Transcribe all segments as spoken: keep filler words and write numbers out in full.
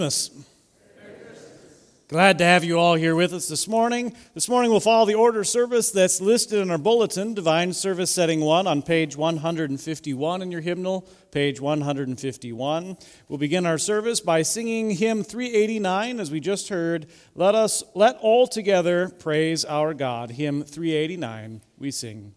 Christmas. Glad to have you all here with us this morning. This morning we'll follow the order of service that's listed in our bulletin, Divine Service Setting one on page one hundred fifty-one in your hymnal, page one hundred fifty-one. We'll begin our service by singing hymn three eighty-nine, as we just heard, Let us let all together praise our God. Hymn three eighty-nine, we sing.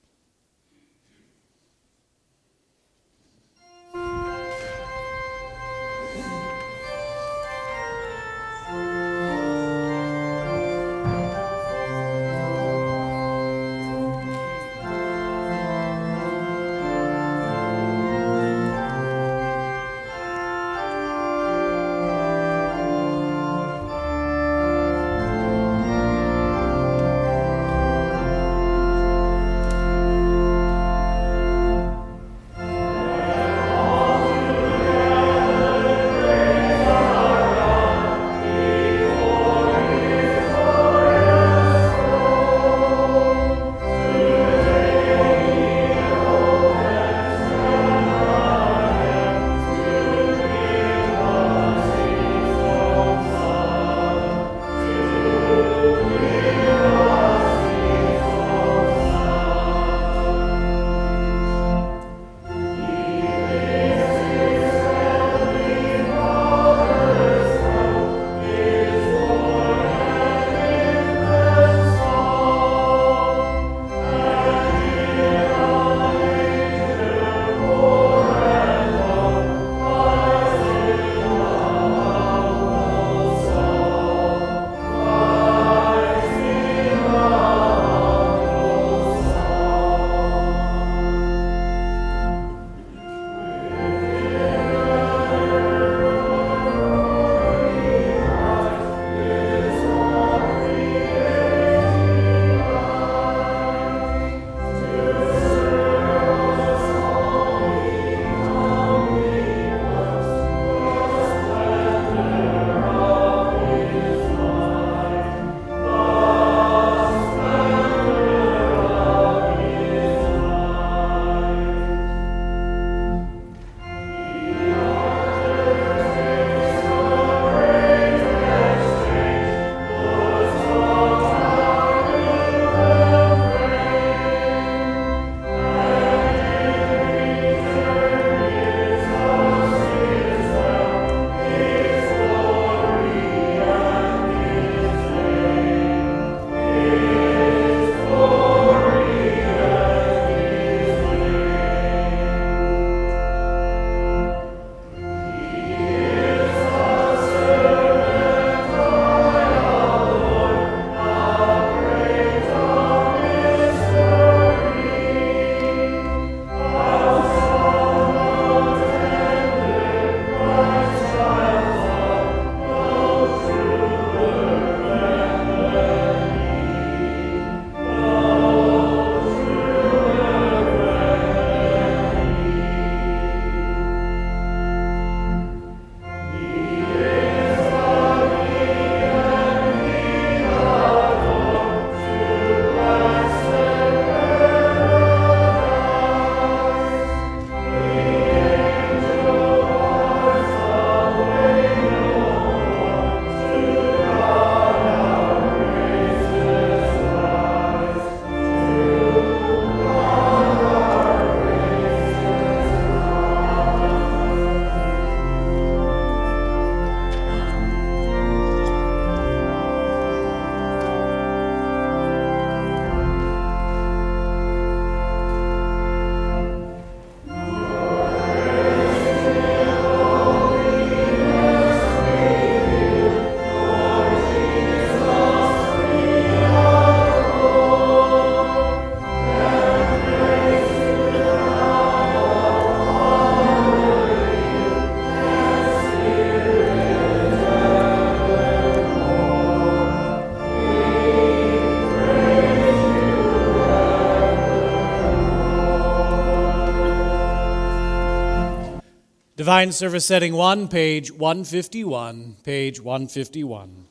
Divine Service Setting one, page one fifty-one, page one fifty-one.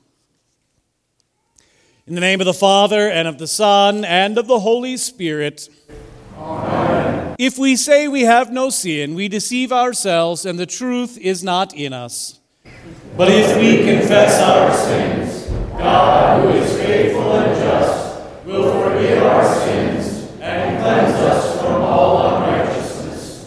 In the name of the Father, and of the Son, and of the Holy Spirit. Amen. If we say we have no sin, we deceive ourselves, and the truth is not in us. But if we confess our sins, God, who is faithful and just, will forgive our sins and cleanse us from all unrighteousness.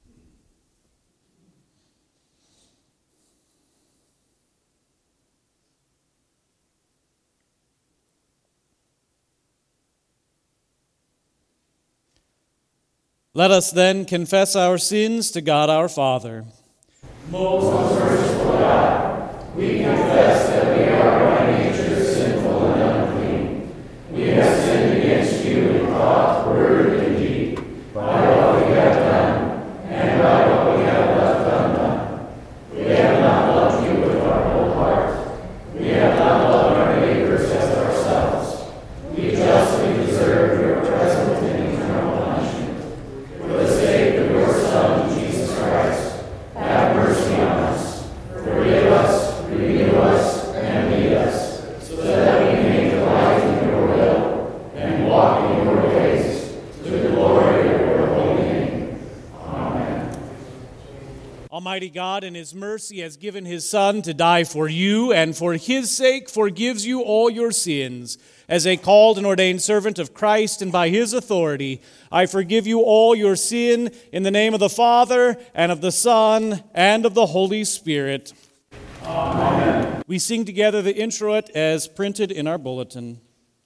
let us then confess our sins to God our Father. Most merciful God, we confess that we are by nature sinful and unclean. We have sinned against you in thought, word, and deed, by what we have done, and by what we have left undone. We have not loved you with our whole heart. We have not loved our neighbors as ourselves. We justly deserve your present and eternal punishment. For the sake of your Son, Jesus Christ, have mercy on us. Forgive us, renew us, and lead us, so that we may delight in your will and walk in your ways, to the glory of your holy name. Amen. Almighty God, in his mercy, has given his Son to die for you, and for his sake forgives you all your sins. As a called and ordained servant of Christ, and by his authority, I forgive you all your sin in the name of the Father, and of the Son, and of the Holy Spirit. Amen. We sing together the introit as printed in our bulletin.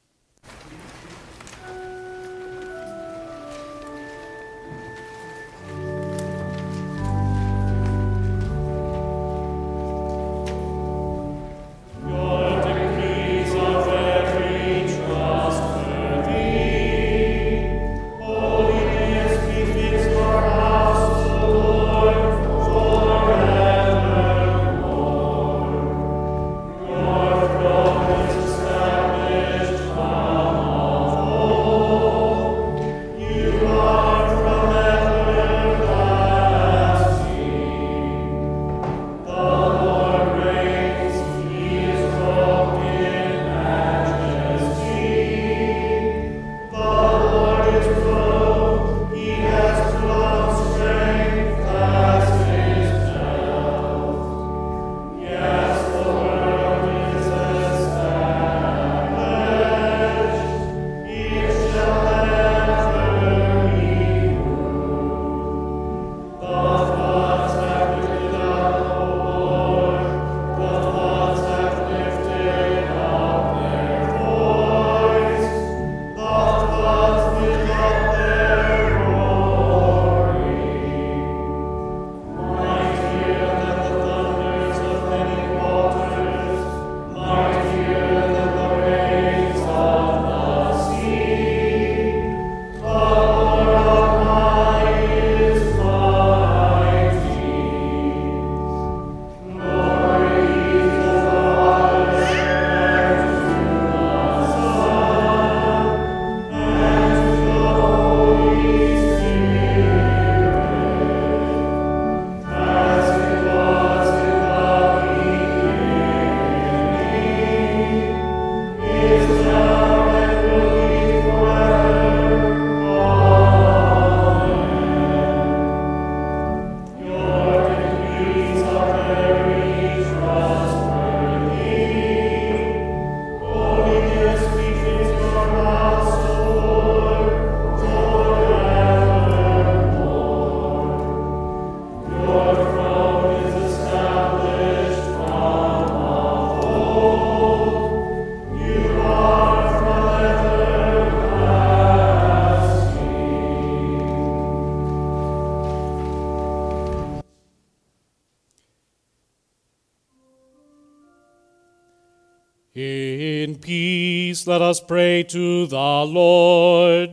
In peace, let us pray to the Lord.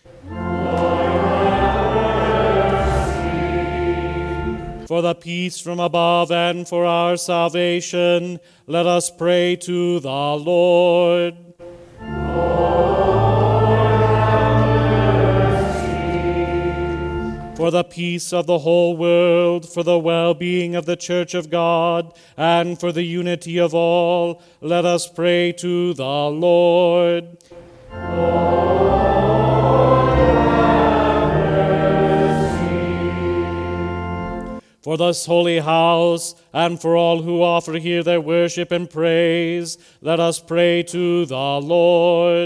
For the peace from above and for our salvation, let us pray to the Lord. For the peace of the whole world, for the well-being of the Church of God, and for the unity of all, let us pray to the Lord. for this holy house, and for all who offer here their worship and praise, let us pray to the Lord.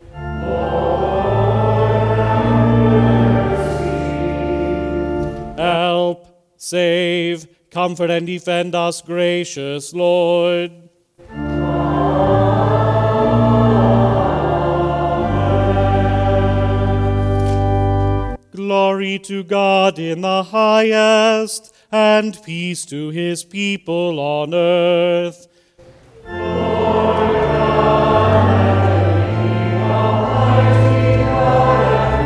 Lord, have mercy. Help, save, comfort, and defend us, gracious Lord. Glory to God in the highest, and peace to his people on earth. Lord God, Almighty God and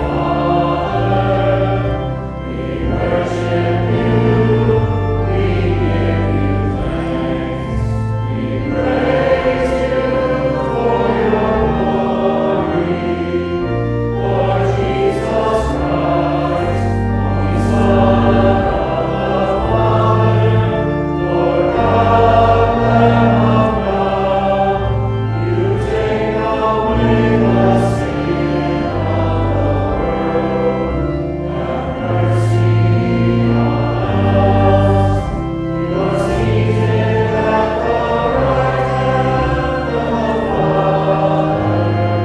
Father, we worship you, we give you thanks, we praise you for your glory, Lord Jesus Christ, only Son of God the Father, Lord God, Lamb of God, you take away the sin of the world. Have mercy on us. You are seated at the right hand of the Father.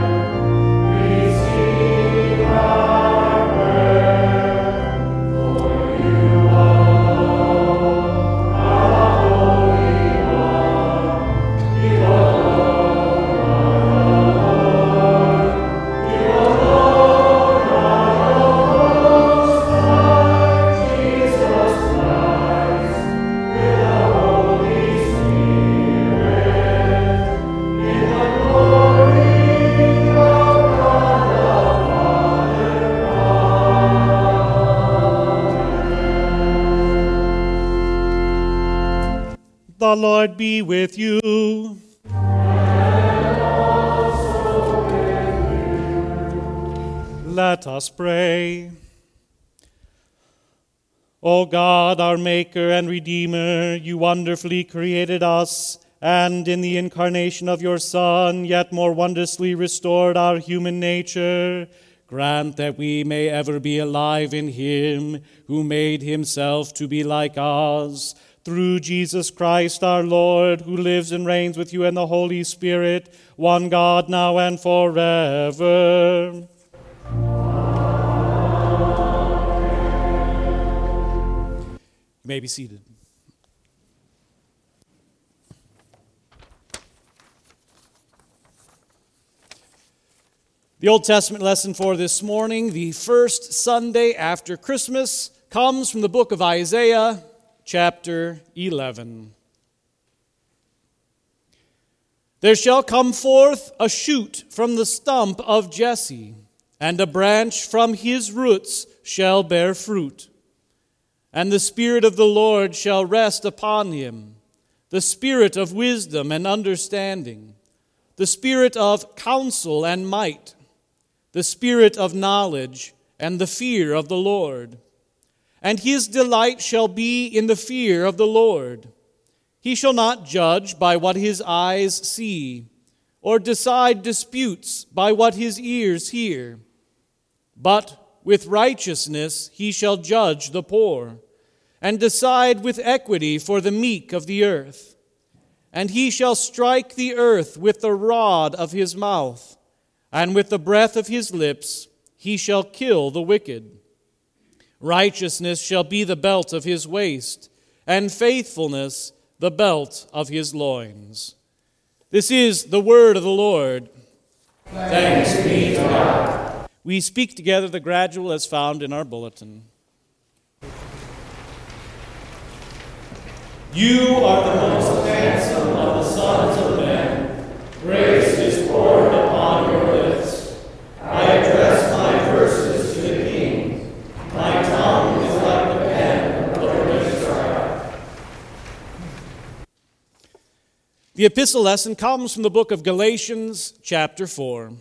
Receive our prayer, for you alone are the Holy One. You alone are the Lord. You alone are the Most High, Jesus Christ, with the Holy Spirit, in the glory of God the Father. The Lord be with you. Let us pray. O God, our Maker and Redeemer, you wonderfully created us, and in the incarnation of your Son, yet more wondrously restored our human nature. Grant that we may ever be alive in him who made himself to be like us, through Jesus Christ our Lord, who lives and reigns with you in the Holy Spirit, one God, now and forever. You may be seated. The Old Testament lesson for this morning, the first Sunday after Christmas, comes from the book of Isaiah, chapter eleven. There shall come forth a shoot from the stump of Jesse, and a branch from his roots shall bear fruit. And the Spirit of the Lord shall rest upon him, the Spirit of wisdom and understanding, the Spirit of counsel and might, the Spirit of knowledge and the fear of the Lord. And his delight shall be in the fear of the Lord. He shall not judge by what his eyes see, or decide disputes by what his ears hear. But with righteousness he shall judge the poor, and decide with equity for the meek of the earth. And he shall strike the earth with the rod of his mouth, and with the breath of his lips he shall kill the wicked. Righteousness shall be the belt of his waist, and faithfulness the belt of his loins. This is the word of the Lord. Thanks be to God. We speak together the gradual as found in our bulletin. You are the most handsome of the sons of men. Grace is poured upon your lips. I address my verses to the King. My tongue is like the pen of a ready scribe. The epistle lesson comes from the book of Galatians, chapter four.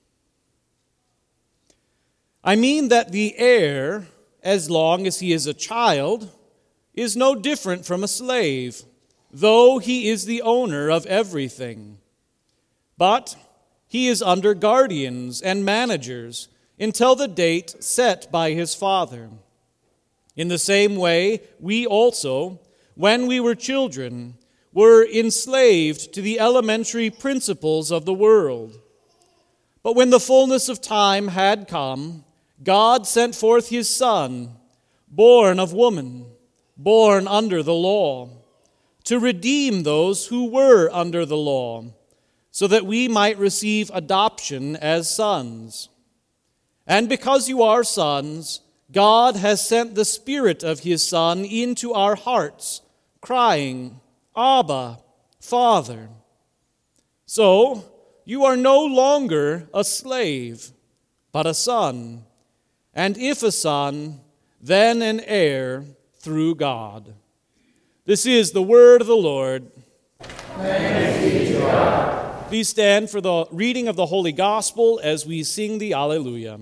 I mean that the heir, as long as he is a child, is no different from a slave, though he is the owner of everything. But he is under guardians and managers until the date set by his father. In the same way, we also, when we were children, were enslaved to the elementary principles of the world. But when the fullness of time had come, God sent forth his Son, born of woman, born under the law, to redeem those who were under the law, so that we might receive adoption as sons. And because you are sons, God has sent the Spirit of his Son into our hearts, crying, Abba, Father. So you are no longer a slave, but a son, and if a son, then an heir through God. This is the word of the Lord. Thanks be to God. Please stand for the reading of the Holy Gospel as we sing the Alleluia.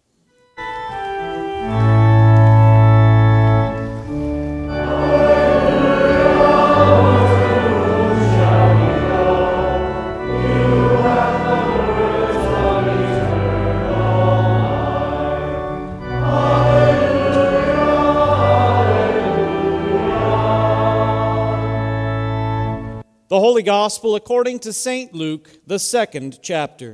The Holy Gospel according to Saint Luke, the second chapter.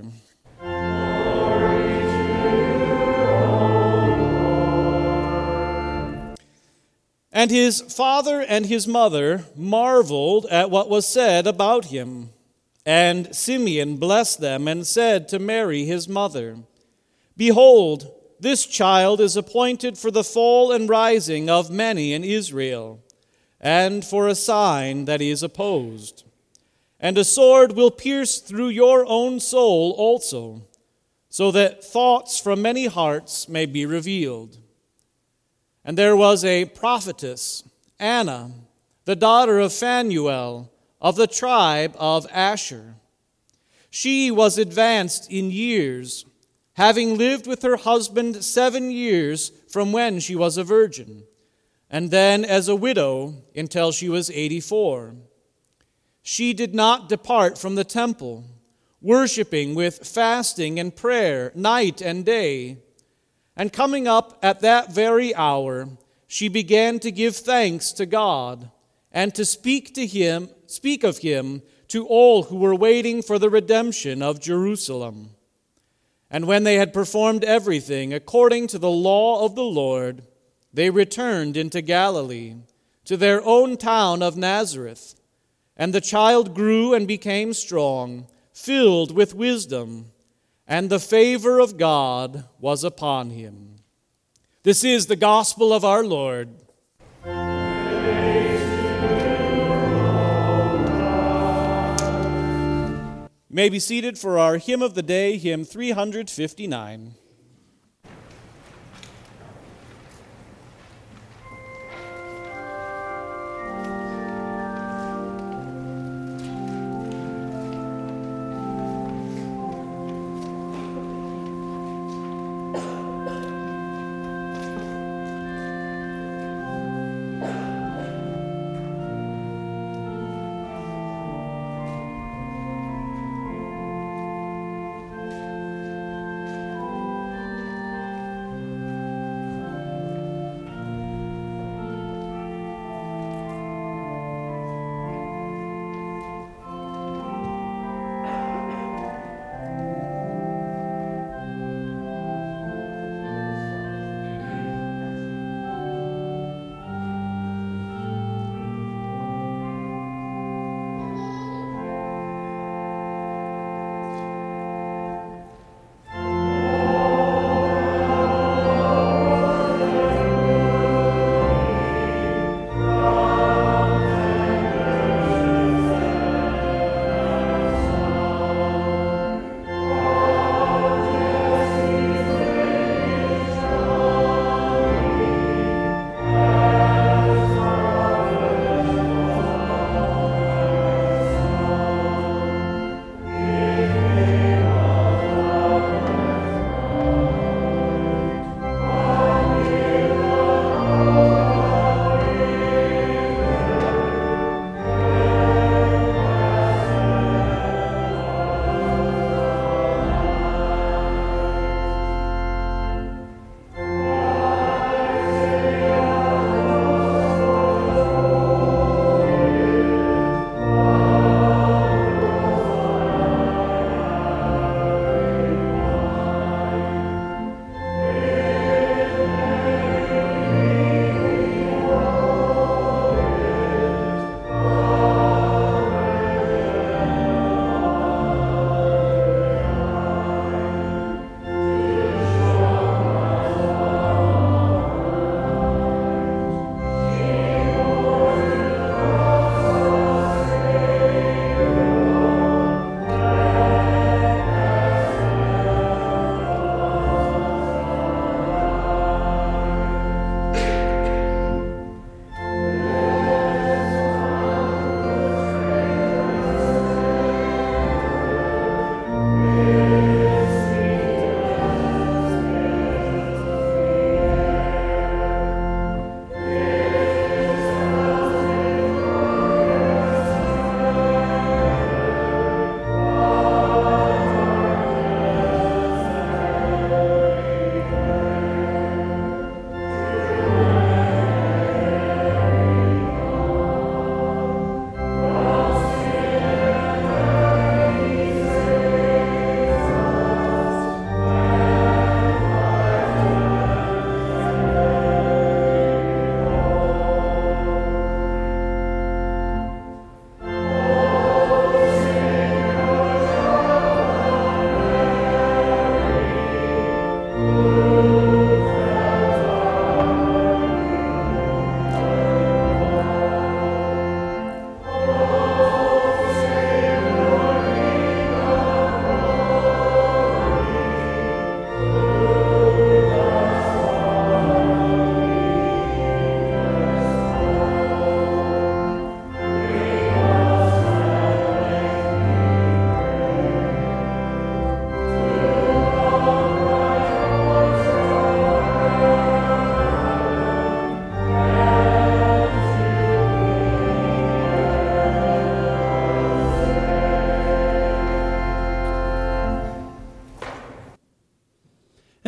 And his father and his mother marveled at what was said about him. And Simeon blessed them and said to Mary his mother, Behold, this child is appointed for the fall and rising of many in Israel, and for a sign that is opposed. And a sword will pierce through your own soul also, so that thoughts from many hearts may be revealed. And there was a prophetess, Anna, the daughter of Phanuel, of the tribe of Asher. She was advanced in years, having lived with her husband seven years from when she was a virgin, and then as a widow until she was eighty-four. She did not depart from the temple, worshiping with fasting and prayer night and day. And coming up at that very hour, she began to give thanks to God and to speak to him, speak of him to all who were waiting for the redemption of Jerusalem. And when they had performed everything according to the law of the Lord, they returned into Galilee, to their own town of Nazareth. And the child grew and became strong, filled with wisdom, and the favor of God was upon him. This is the gospel of our Lord. You may be seated for our hymn of the day, hymn three fifty-nine.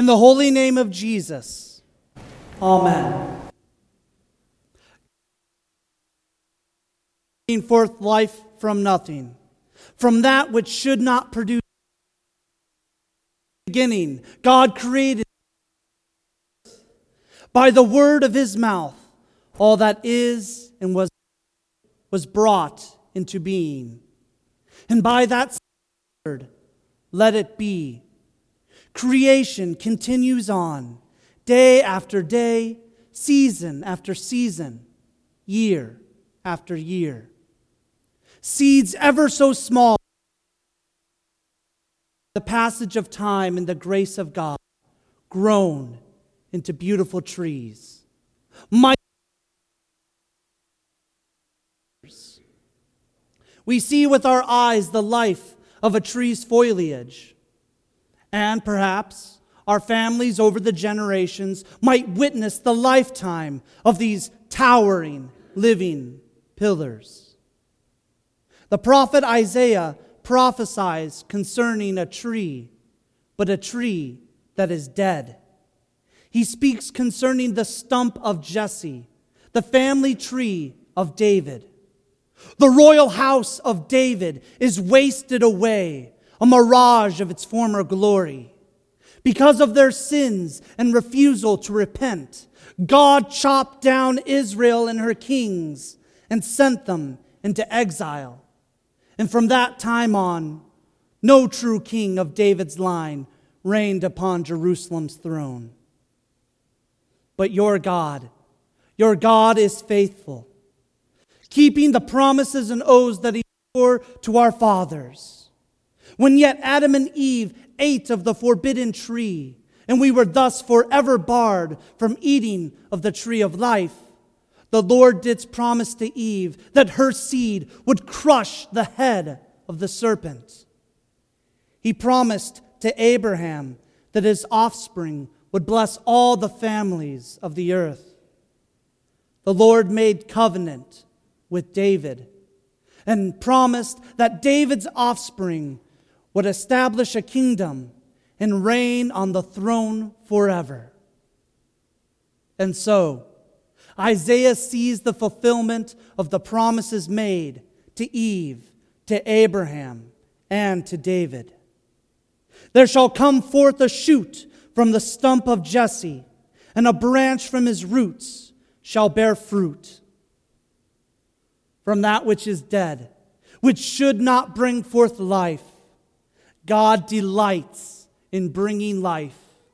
the holy name of Jesus. Amen. Bringing forth life from nothing, from that which should not produce. Beginning, God created by the word of his mouth all that is and was was brought into being. And by that word, let it be. Creation continues on, day after day, season after season, year after year. Seeds ever so small, the passage of time and the grace of God, grown into beautiful trees. My We see with our eyes the life of a tree's foliage. And perhaps our families over the generations might witness the lifetime of these towering, living pillars. The prophet Isaiah prophesies concerning a tree, but a tree that is dead. He speaks concerning the stump of Jesse, the family tree of David. The royal house of David is wasted away, a mirage of its former glory. Because of their sins and refusal to repent, God chopped down Israel and her kings and sent them into exile. And from that time on, no true king of David's line reigned upon Jerusalem's throne. But your God, your God is faithful, keeping the promises and oaths that he swore to our fathers. When yet Adam and Eve ate of the forbidden tree, and we were thus forever barred from eating of the tree of life, the Lord did promise to Eve that her seed would crush the head of the serpent. He promised to Abraham that his offspring would bless all the families of the earth. The Lord made covenant with David and promised that David's offspring would establish a kingdom and reign on the throne forever. And so, Isaiah sees the fulfillment of the promises made to Eve, to Abraham, and to David. There shall come forth a shoot from the stump of Jesse, and a branch from his roots shall bear fruit. From that which is dead, which should not bring forth life, God delights in bringing life.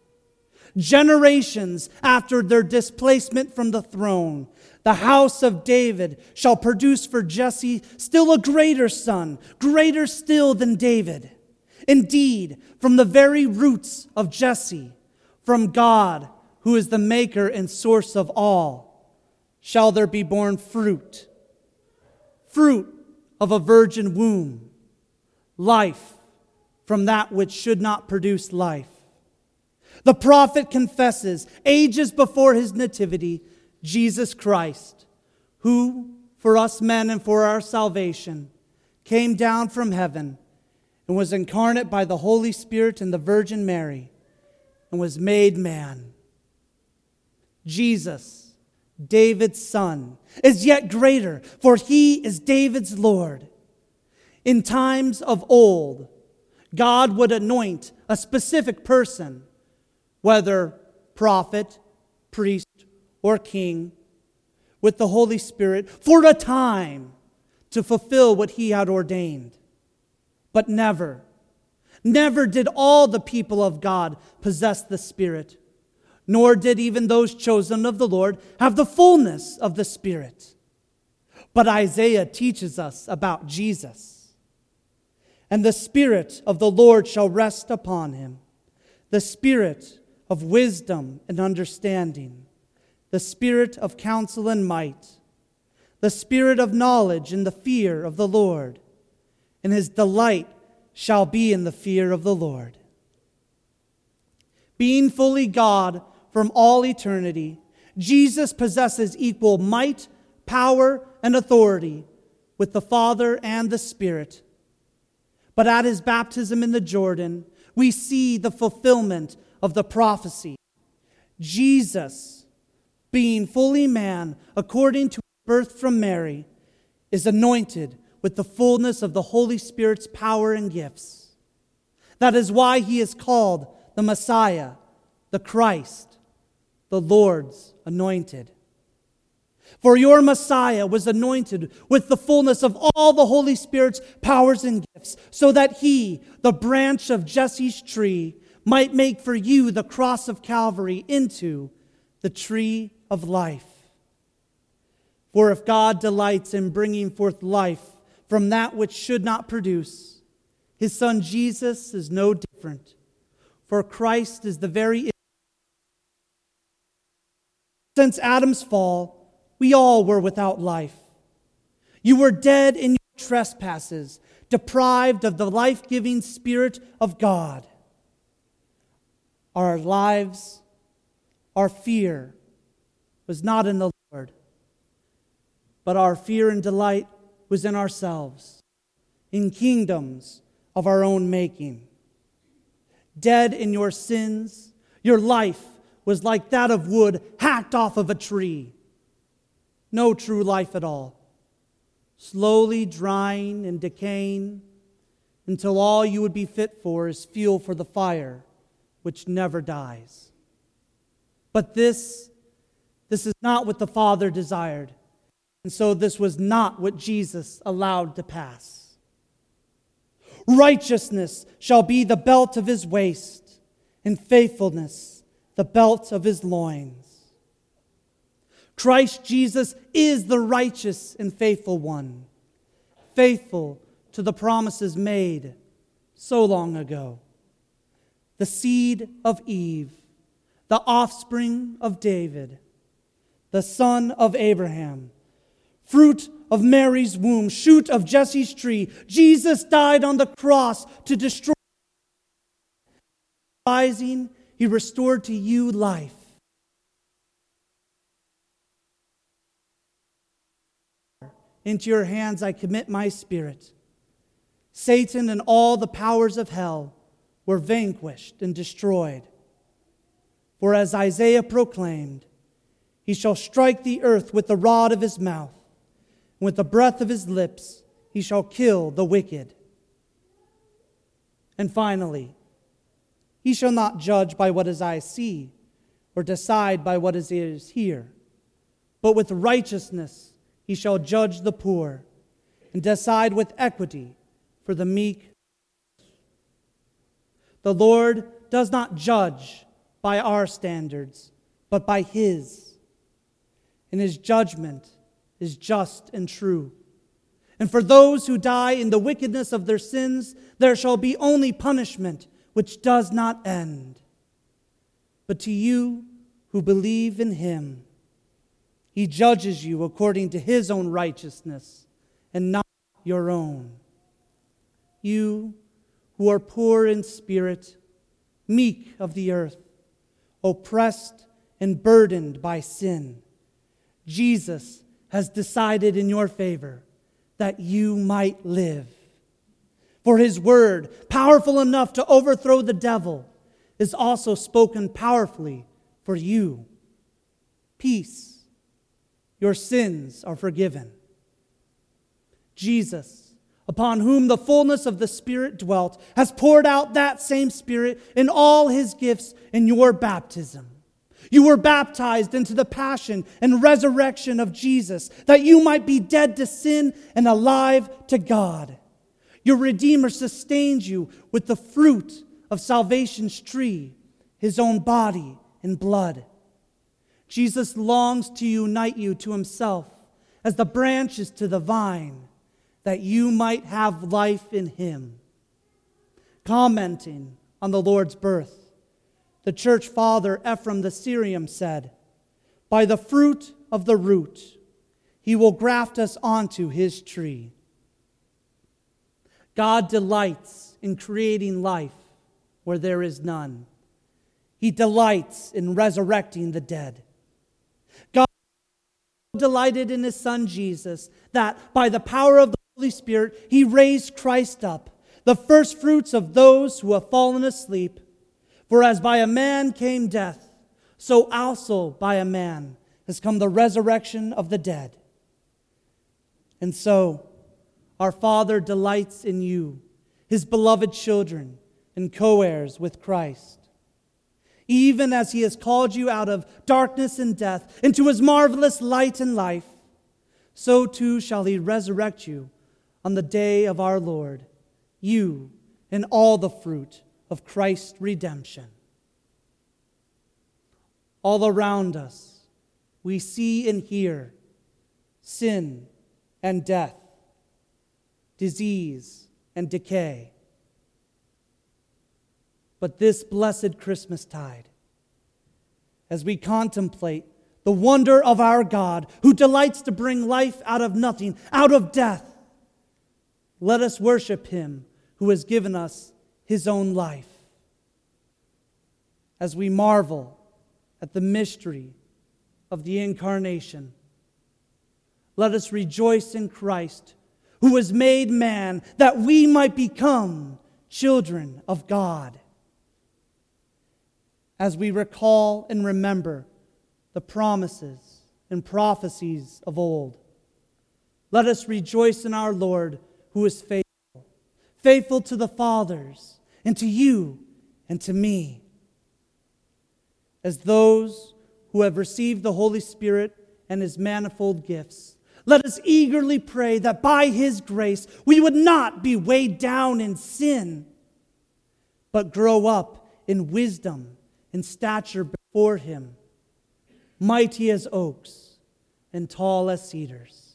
Generations after their displacement from the throne, the house of David shall produce for Jesse still a greater son, greater still than David. Indeed, from the very roots of Jesse, from God, who is the maker and source of all, shall there be born fruit. Fruit of a virgin womb, life from that which should not produce life. The prophet confesses, ages before his nativity, Jesus Christ, who, for us men and for our salvation, came down from heaven and was incarnate by the Holy Spirit and the Virgin Mary, and was made man. Jesus, David's son, is yet greater, for he is David's Lord. In times of old, God would anoint a specific person, whether prophet, priest, or king, with the Holy Spirit for a time to fulfill what he had ordained. But never, never did all the people of God possess the Spirit, nor did even those chosen of the Lord have the fullness of the Spirit. But Isaiah teaches us about Jesus. And the Spirit of the Lord shall rest upon him, the Spirit of wisdom and understanding, the Spirit of counsel and might, the Spirit of knowledge and the fear of the Lord. And his delight shall be in the fear of the Lord. Being fully God from all eternity, Jesus possesses equal might, power, and authority with the Father and the Spirit. But at his baptism in the Jordan, we see the fulfillment of the prophecy. Jesus, being fully man, according to his birth from Mary, is anointed with the fullness of the Holy Spirit's power and gifts. That is why he is called the Messiah, the Christ, the Lord's anointed. For your Messiah was anointed with the fullness of all the Holy Spirit's powers and gifts, so that he, the branch of Jesse's tree, might make for you the cross of Calvary into the tree of life. For if God delights in bringing forth life from that which should not produce, his Son Jesus is no different. For Christ is the very... Since Adam's fall, we all were without life. You were dead in your trespasses, deprived of the life-giving Spirit of God. Our lives, our fear was not in the Lord, but our fear and delight was in ourselves, in kingdoms of our own making. Dead in your sins, your life was like that of wood hacked off of a tree. No true life at all. Slowly drying and decaying until all you would be fit for is fuel for the fire which never dies. But this, this is not what the Father desired. And so this was not what Jesus allowed to pass. Righteousness shall be the belt of his waist, and faithfulness the belt of his loins. Christ Jesus is the righteous and faithful one, faithful to the promises made so long ago. The seed of Eve, the offspring of David, the son of Abraham, fruit of Mary's womb, shoot of Jesse's tree. Jesus died on the cross to destroy. Rising, he restored to you life. Into your hands I commit my spirit. Satan and all the powers of hell were vanquished and destroyed. For as Isaiah proclaimed, he shall strike the earth with the rod of his mouth, and with the breath of his lips he shall kill the wicked. And finally, he shall not judge by what his eyes see, or decide by what his ears hear, but with righteousness he shall judge the poor, and decide with equity for the meek. The Lord does not judge by our standards, but by his. And his judgment is just and true. And for those who die in the wickedness of their sins, there shall be only punishment which does not end. But to you who believe in him, he judges you according to his own righteousness and not your own. You who are poor in spirit, meek of the earth, oppressed and burdened by sin, Jesus has decided in your favor that you might live. For his word, powerful enough to overthrow the devil, is also spoken powerfully for you. Peace. Your sins are forgiven. Jesus, upon whom the fullness of the Spirit dwelt, has poured out that same Spirit in all his gifts in your baptism. You were baptized into the passion and resurrection of Jesus, that you might be dead to sin and alive to God. Your Redeemer sustains you with the fruit of salvation's tree, his own body and blood. Jesus longs to unite you to himself as the branches to the vine, that you might have life in him. Commenting on the Lord's birth, the church father Ephraim the Syrian said, "By the fruit of the root, he will graft us onto his tree." God delights in creating life where there is none. He delights in resurrecting the dead. God delighted in his Son Jesus, that by the power of the Holy Spirit, he raised Christ up, the first fruits of those who have fallen asleep. For as by a man came death, so also by a man has come the resurrection of the dead. And so, our Father delights in you, his beloved children, and co-heirs with Christ. Even as he has called you out of darkness and death into his marvelous light and life, so too shall he resurrect you on the day of our Lord, you and all the fruit of Christ's redemption. All around us, we see and hear sin and death, disease and decay. But this blessed Christmastide, as we contemplate the wonder of our God, who delights to bring life out of nothing, out of death, let us worship him who has given us his own life. As we marvel at the mystery of the incarnation, let us rejoice in Christ, who was made man, that we might become children of God. As we recall and remember the promises and prophecies of old, let us rejoice in our Lord, who is faithful, faithful to the fathers, and to you and to me. As those who have received the Holy Spirit and his manifold gifts, let us eagerly pray that by his grace we would not be weighed down in sin, but grow up in wisdom and stature before him, mighty as oaks and tall as cedars.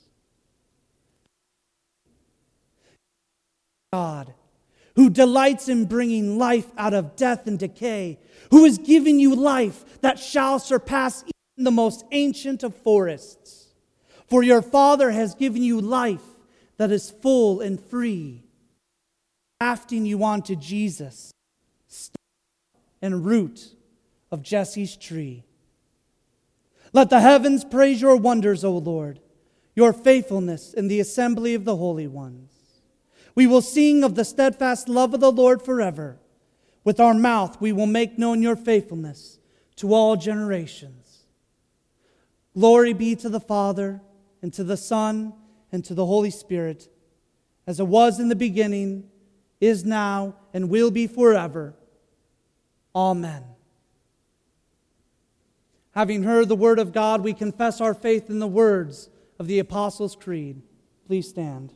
God, who delights in bringing life out of death and decay, who has given you life that shall surpass even the most ancient of forests. For your Father has given you life that is full and free, grafting you onto Jesus, stem and root of Jesse's tree. Let the heavens praise your wonders, O Lord, your faithfulness in the assembly of the holy ones. We will sing of the steadfast love of the Lord forever. With our mouth we will make known your faithfulness to all generations. Glory be to the Father, and to the Son, and to the Holy Spirit, as it was in the beginning, is now, and will be forever. Amen. Having heard the word of God, we confess our faith in the words of the Apostles' Creed. Please stand.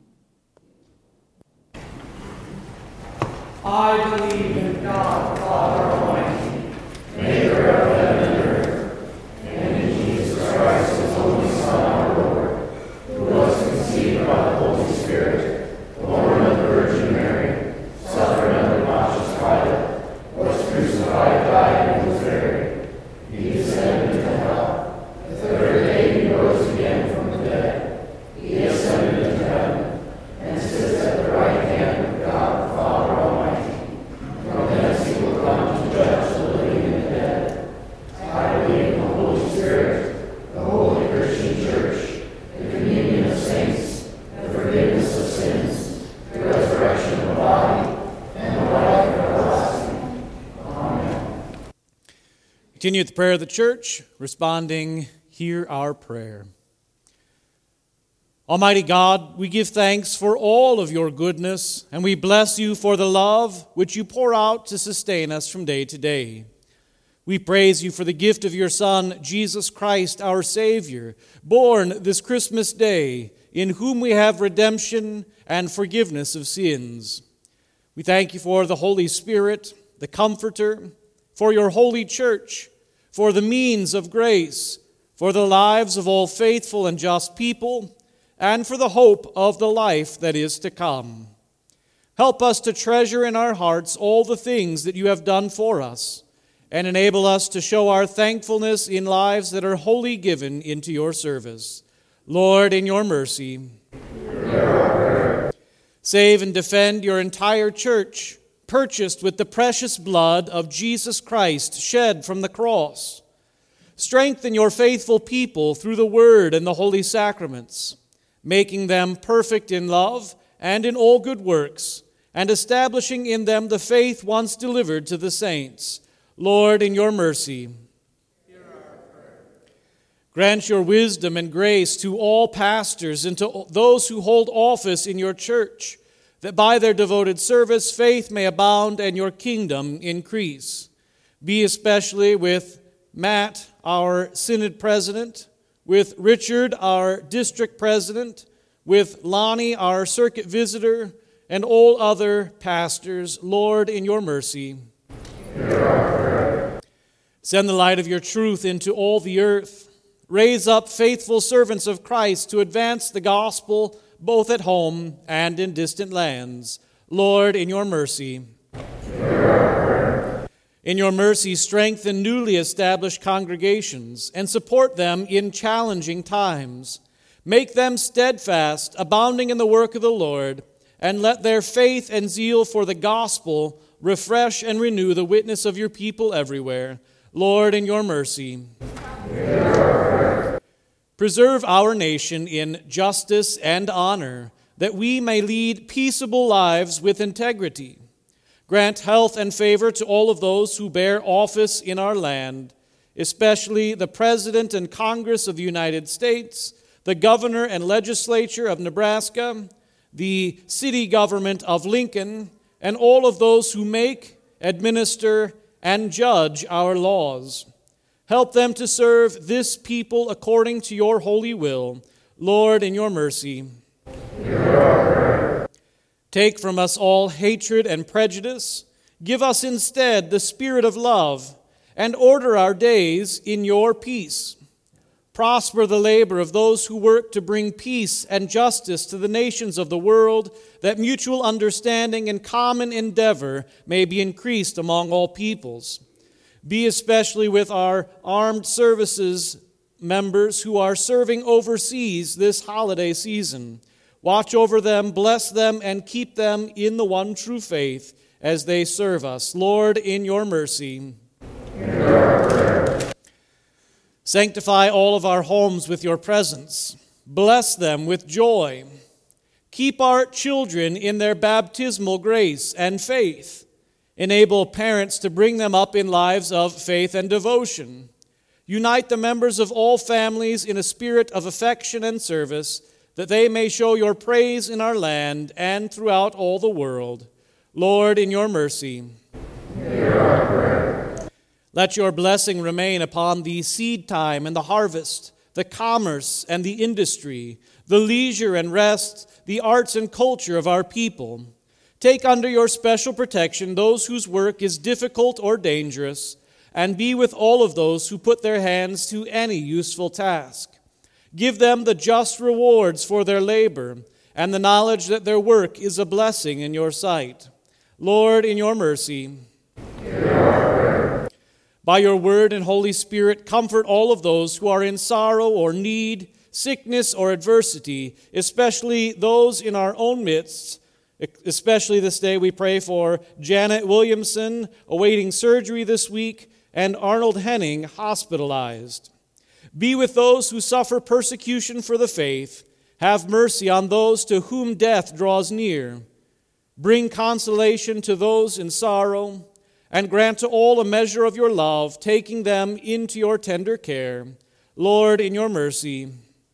I believe in God, Father Almighty, maker of heaven and earth, and in Jesus Christ, his only Son, our Lord, who was conceived by the Holy Spirit, born of the Virgin Mary, suffered under Pontius Pilate, was crucified, died, and was buried. He descended into hell. The third day he rose again from the dead. He ascended into heaven, and sits at the right hand of God the Father Almighty. From thence he will come to judge the living and the dead. I believe in the Holy Spirit, the holy Christian Church, the communion of saints, the forgiveness of sins, the resurrection of the body, and the life everlasting. Amen. Continue with the prayer of the church, responding, "Hear our prayer." Almighty God, we give thanks for all of your goodness, and we bless you for the love which you pour out to sustain us from day to day. We praise you for the gift of your Son, Jesus Christ, our Savior, born this Christmas day, in whom we have redemption and forgiveness of sins. We thank you for the Holy Spirit, the Comforter, for your holy church, for the means of grace, for the lives of all faithful and just people, and for the hope of the life that is to come. Help us to treasure in our hearts all the things that you have done for us, and enable us to show our thankfulness in lives that are wholly given into your service. Lord, in your mercy, save and defend your entire church, purchased with the precious blood of Jesus Christ shed from the cross. Strengthen your faithful people through the word and the holy sacraments, making them perfect in love and in all good works, and establishing in them the faith once delivered to the saints. Lord, in your mercy, grant your wisdom and grace to all pastors and to those who hold office in your church, that by their devoted service faith may abound and your kingdom increase. Be especially with Matt, our synod president, with Richard, our district president, with Lonnie, our circuit visitor, and all other pastors, Lord, in your mercy. Send the light of your truth into all the earth. Raise up faithful servants of Christ to advance the gospel both at home and in distant lands. Lord, in your mercy. In your mercy, strengthen newly established congregations and support them in challenging times. Make them steadfast, abounding in the work of the Lord, and let their faith and zeal for the gospel refresh and renew the witness of your people everywhere. Lord, in your mercy. Preserve our nation in justice and honor, that we may lead peaceable lives with integrity. Grant health and favor to all of those who bear office in our land, especially the President and Congress of the United States, the Governor and Legislature of Nebraska, the city government of Lincoln, and all of those who make, administer, and judge our laws. Help them to serve this people according to your holy will. Lord, in your mercy. Take from us all hatred and prejudice. Give us instead the spirit of love, and order our days in your peace. Prosper the labor of those who work to bring peace and justice to the nations of the world, that mutual understanding and common endeavor may be increased among all peoples. Be especially with our armed services members who are serving overseas this holiday season. Watch over them, bless them, and keep them in the one true faith as they serve us. Lord, in your mercy. Sanctify all of our homes with your presence. Bless them with joy. Keep our children in their baptismal grace and faith. Enable parents to bring them up in lives of faith and devotion. Unite the members of all families in a spirit of affection and service, that they may show your praise in our land and throughout all the world. Lord, in your mercy. Hear our prayer. Let your blessing remain upon the seed time and the harvest, the commerce and the industry, the leisure and rest, the arts and culture of our people. Take under your special protection those whose work is difficult or dangerous, and be with all of those who put their hands to any useful task. Give them the just rewards for their labor, and the knowledge that their work is a blessing in your sight. Lord, in your mercy. Hear our prayer. By your word and Holy Spirit, comfort all of those who are in sorrow or need, sickness or adversity, especially those in our own midst. Especially this day, we pray for Janet Williamson, awaiting surgery this week, and Arnold Henning, hospitalized. Be with those who suffer persecution for the faith. Have mercy on those to whom death draws near. Bring consolation to those in sorrow, and grant to all a measure of your love, taking them into your tender care. Lord, in your mercy.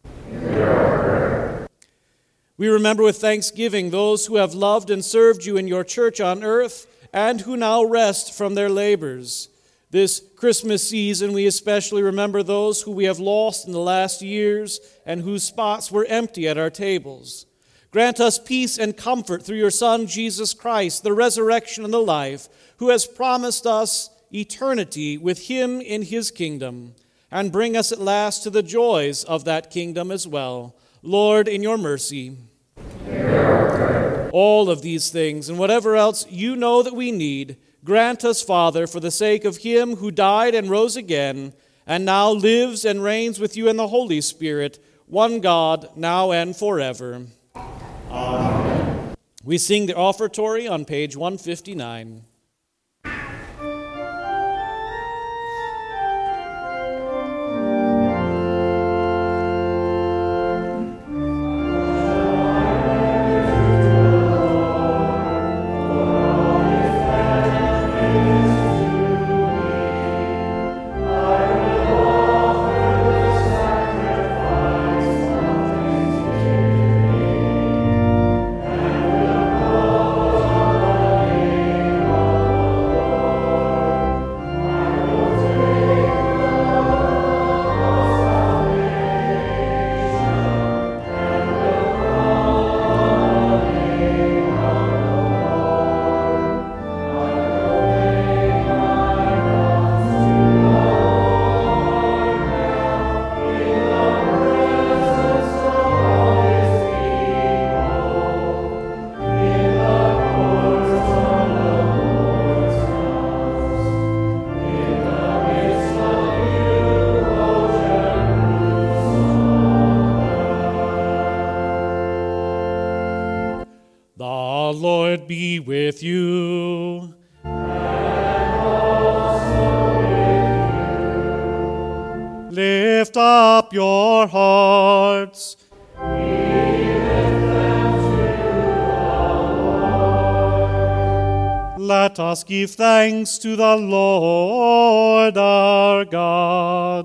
We remember with thanksgiving those who have loved and served you in your church on earth, and who now rest from their labors. This Christmas season, we especially remember those who we have lost in the last years and whose spots were empty at our tables. Grant us peace and comfort through your Son, Jesus Christ, the resurrection and the life, who has promised us eternity with him in his kingdom, and bring us at last to the joys of that kingdom as well. Lord, in your mercy. All of these things and whatever else you know that we need, grant us, Father, for the sake of him who died and rose again, and now lives and reigns with you in the Holy Spirit, one God, now and forever. Amen. We sing the offertory on page one fifty-nine. Lord be with you. Lift up your hearts. Let us give thanks to the Lord our God.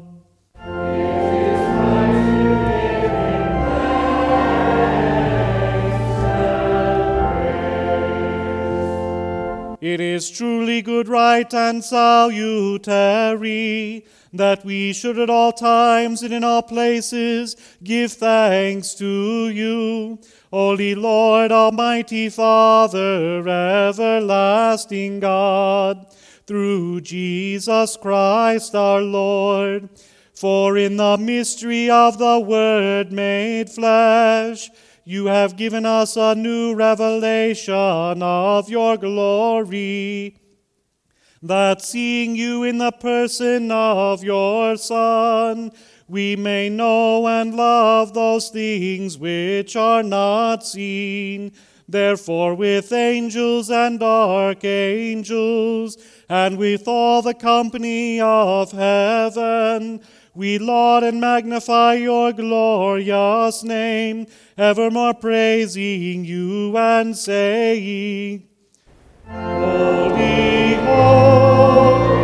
It is truly good, right, and salutary that we should at all times and in all places give thanks to you, Holy Lord, Almighty Father, everlasting God, through Jesus Christ our Lord. For in the mystery of the Word made flesh, you have given us a new revelation of your glory, that seeing you in the person of your Son, we may know and love those things which are not seen. Therefore with angels and archangels, and with all the company of heaven, we laud and magnify your glorious name, evermore praising you and saying, Holy, holy,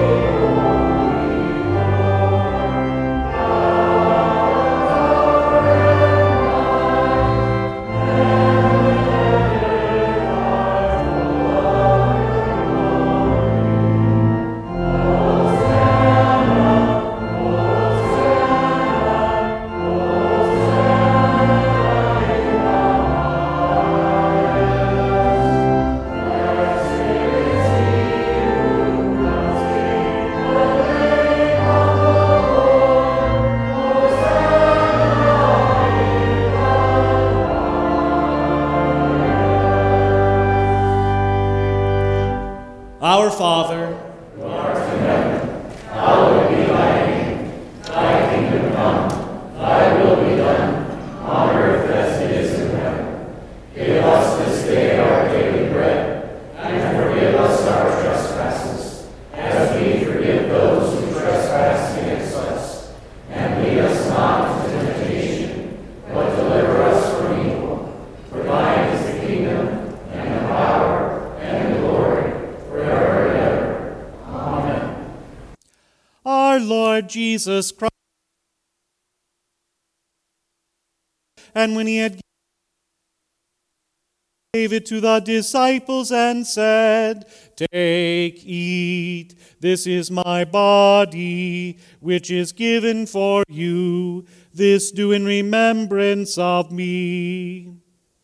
Our Father, who art in heaven, hallowed be thy name. Thy kingdom come, thy will be done, on earth as it is in heaven. Give us this day our daily bread, and forgive us our trespasses, as we forgive those who trespass against us. And lead us not into temptation, but deliver us from evil. For thine is the kingdom, and the power, and the glory, forever and ever. Amen. our Lord Jesus Christ, and when he had gave it to the disciples and said, Take, eat, this is my body, which is given for you. This do in remembrance of me.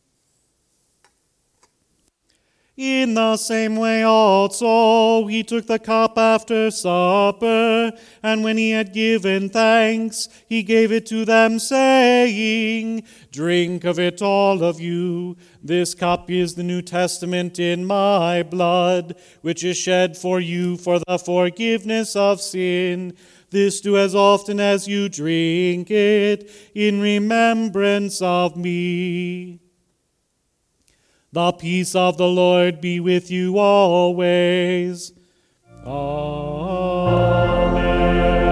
In the same way also he took the cup after supper, and when he had given thanks, he gave it to them, saying, Drink of it, all of you. This cup is the New Testament in my blood, which is shed for you for the forgiveness of sin. This do as often as you drink it, in remembrance of me. The peace of the Lord be with you always. Amen.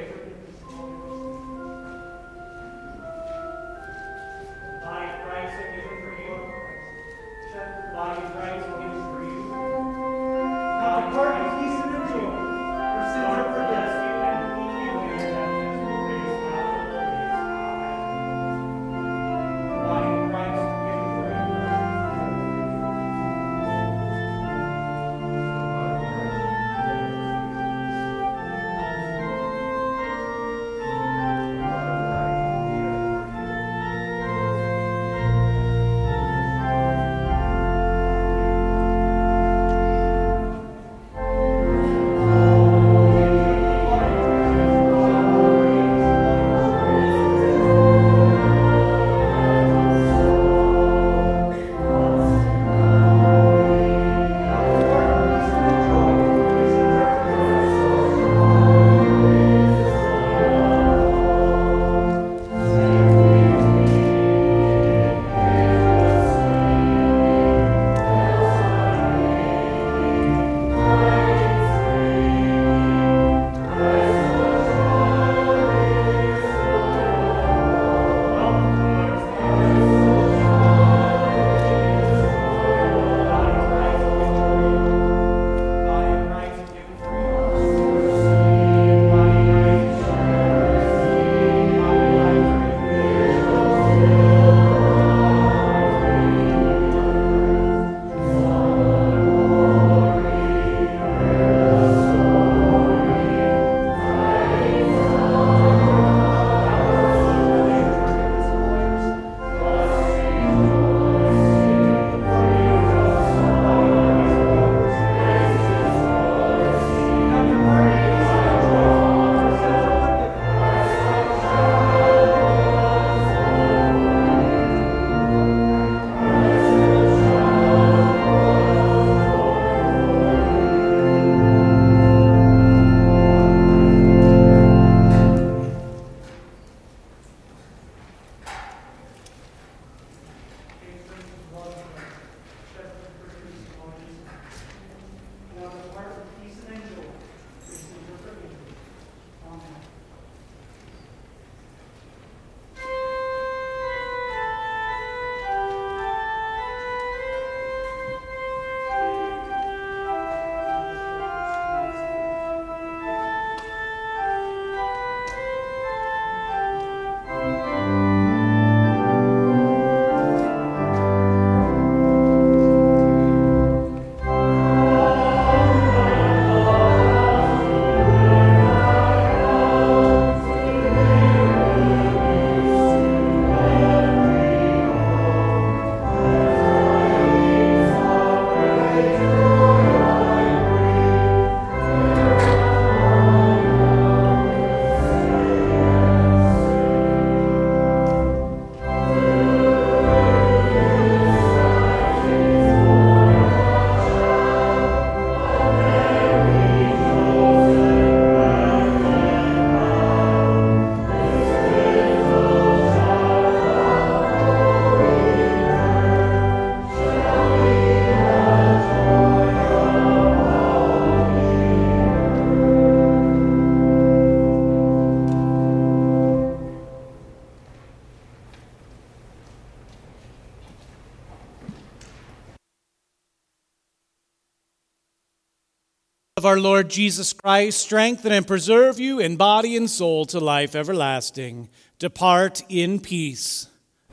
of our Lord Jesus Christ, strengthen and preserve you in body and soul to life everlasting. Depart in peace.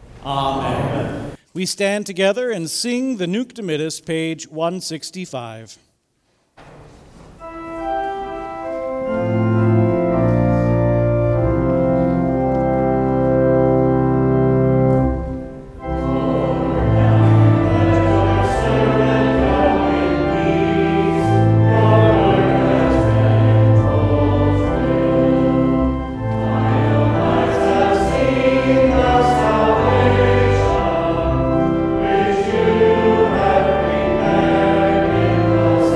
Amen. We stand together and sing the Nunc Dimittis, page one sixty-five. Which you have prepared in the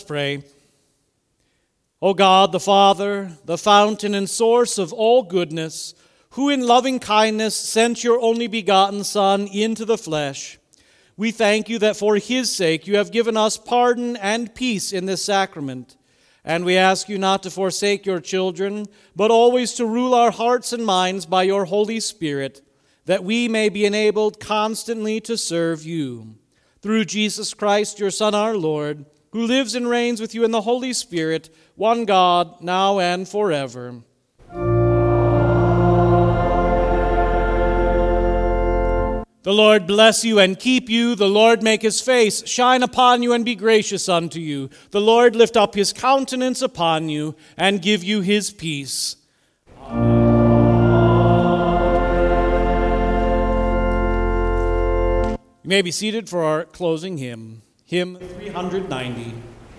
pray. O God, the Father, the fountain and source of all goodness, who in loving kindness sent your only begotten Son into the flesh, we thank you that for his sake you have given us pardon and peace in this sacrament. And we ask you not to forsake your children, but always to rule our hearts and minds by your Holy Spirit, that we may be enabled constantly to serve you. Through Jesus Christ, your Son, our Lord, who lives and reigns with you in the Holy Spirit, one God, now and forever. The Lord bless you and keep you. The Lord make his face shine upon you and be gracious unto you. The Lord lift up his countenance upon you and give you his peace. Amen. You may be seated for our closing hymn, hymn three ninety.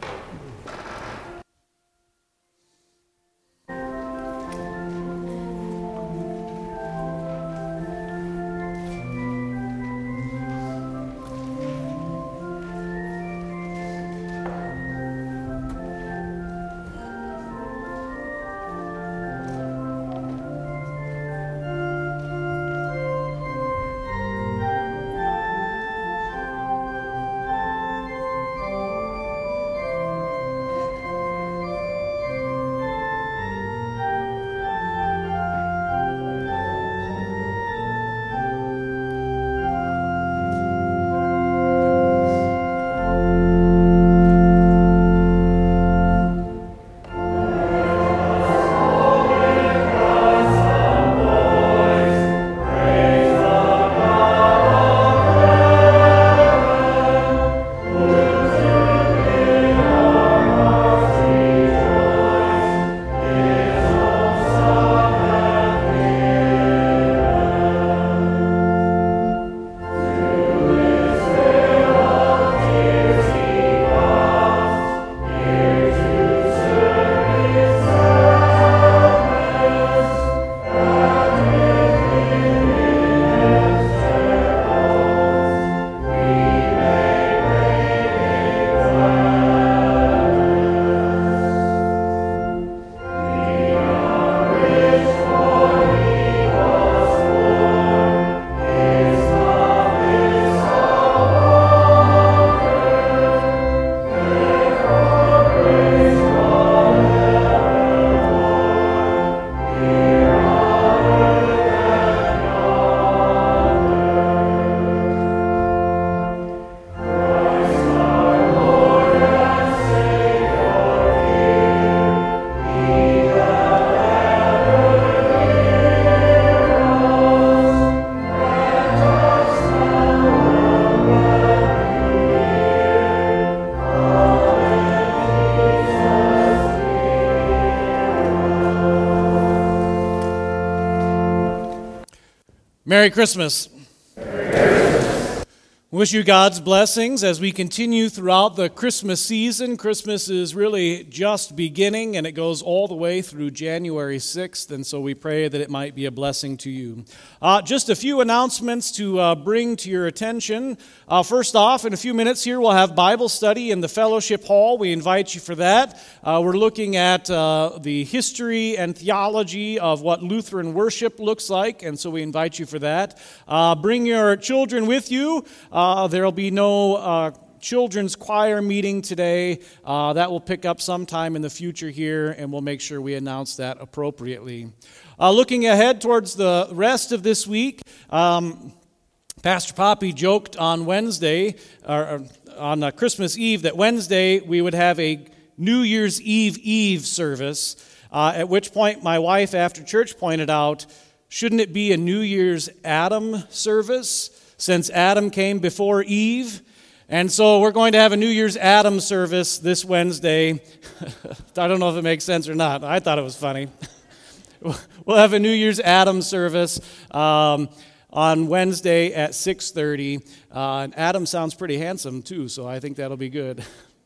Merry Christmas. Merry Christmas. Wish you God's blessings as we continue throughout the Christmas season. Christmas is really just beginning, and it goes all the way through January sixth, and so we pray that it might be a blessing to you. Uh, just a few announcements to uh, bring to your attention. Uh, first off, in a few minutes here, we'll have Bible study in the fellowship hall. We invite you for that. Uh, we're looking at uh, the history and theology of what Lutheran worship looks like, and so we invite you for that. Uh, bring your children with you. Uh, there will be no uh, children's choir meeting today. Uh, that will pick up sometime in the future here, and we'll make sure we announce that appropriately. Uh, looking ahead towards the rest of this week, um, Pastor Poppy joked on Wednesday, or on uh, Christmas Eve, that Wednesday we would have a New Year's Eve Eve service, uh, at which point my wife after church pointed out, shouldn't it be a New Year's Adam service, since Adam came before Eve? And so we're going to have a New Year's Adam service this Wednesday. I don't know if it makes sense or not. I thought it was funny. We'll have a New Year's Adam service um, on Wednesday at six thirty. Uh, and Adam sounds pretty handsome, too, so I think that'll be good.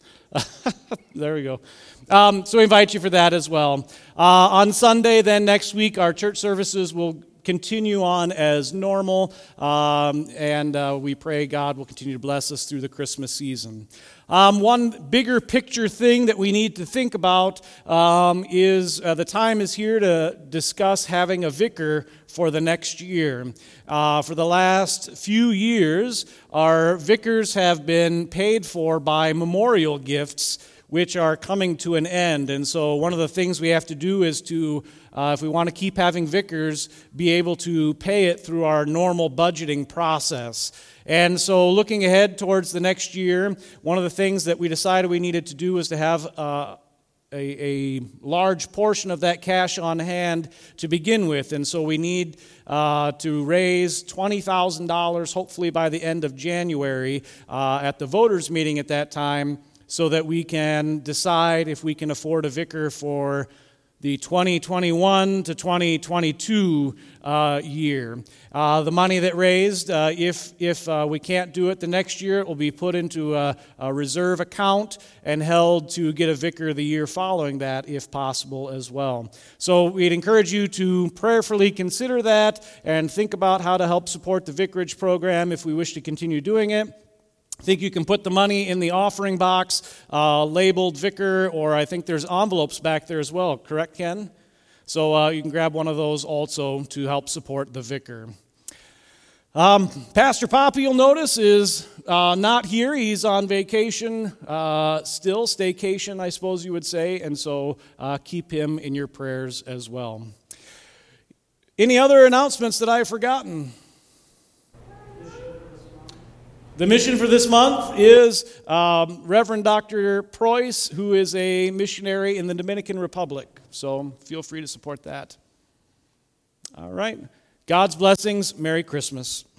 There we go. Um, so we invite you for that as well. Uh, on Sunday, then, next week, our church services will continue on as normal, um, and uh, we pray God will continue to bless us through the Christmas season. Um, one bigger picture thing that we need to think about um, is uh, the time is here to discuss having a vicar for the next year. Uh, for the last few years, our vicars have been paid for by memorial gifts, which are coming to an end. And so one of the things we have to do is to, uh, if we want to keep having vicars, be able to pay it through our normal budgeting process. And so looking ahead towards the next year, one of the things that we decided we needed to do was to have uh, a, a large portion of that cash on hand to begin with. And so we need uh, to raise twenty thousand dollars, hopefully by the end of January, uh, at the voters' meeting at that time, so that we can decide if we can afford a vicar for the twenty twenty-one to twenty twenty-two uh, year. Uh, the money that raised, uh, if if uh, we can't do it the next year, it will be put into a, a reserve account and held to get a vicar the year following that, if possible as well. So we'd encourage you to prayerfully consider that and think about how to help support the vicarage program if we wish to continue doing it. I think you can put the money in the offering box uh, labeled vicar, or I think there's envelopes back there as well. Correct, Ken? So uh, you can grab one of those also to help support the vicar. Um, Pastor Poppy, you'll notice, is uh, not here. He's on vacation uh, still, staycation, I suppose you would say, and so uh, keep him in your prayers as well. Any other announcements that I've forgotten? The mission for this month is um, Reverend Doctor Preuss, who is a missionary in the Dominican Republic. So feel free to support that. All right. God's blessings. Merry Christmas.